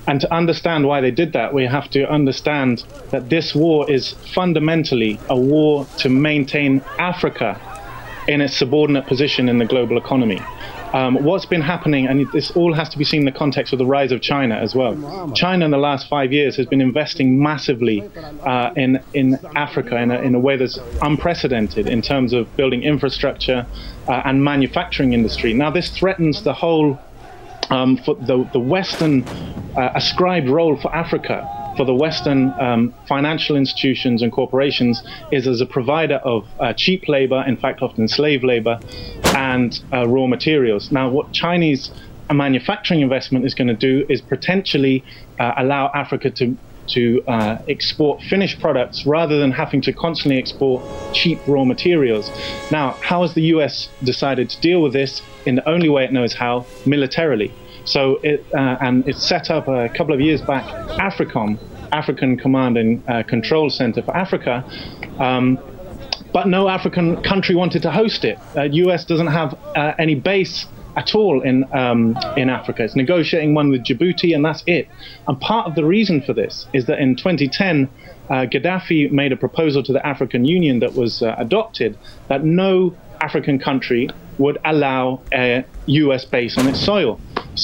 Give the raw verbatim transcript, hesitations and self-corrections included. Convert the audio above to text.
And to understand why they did that, we have to understand that this war is fundamentally a war to maintain Africa in a subordinate position in the global economy. Um, what's been happening, and this all has to be seen in the context of the rise of China as well. China in the last five years has been investing massively uh, in, in Africa in a, in a way that's unprecedented in terms of building infrastructure uh, and manufacturing industry. Now this threatens the whole, um, for the, the Western uh, ascribed role for Africa, for the Western um, financial institutions and corporations, is as a provider of uh, cheap labor, in fact often slave labor, and uh, raw materials. Now what Chinese manufacturing investment is going to do is potentially uh, allow Africa to, to uh, export finished products rather than having to constantly export cheap raw materials. Now, how has the U S decided to deal with this? In the only way it knows how, militarily. So it, uh, and it set up a couple of years back AFRICOM, African Command and uh, Control Center for Africa, um, but no African country wanted to host it. Uh, U S doesn't have uh, any base at all in um, in Africa. It's negotiating one with Djibouti, and that's it. And part of the reason for this is that in twenty ten, uh, Gaddafi made a proposal to the African Union that was uh, adopted, that no African country would allow a U S base on its soil.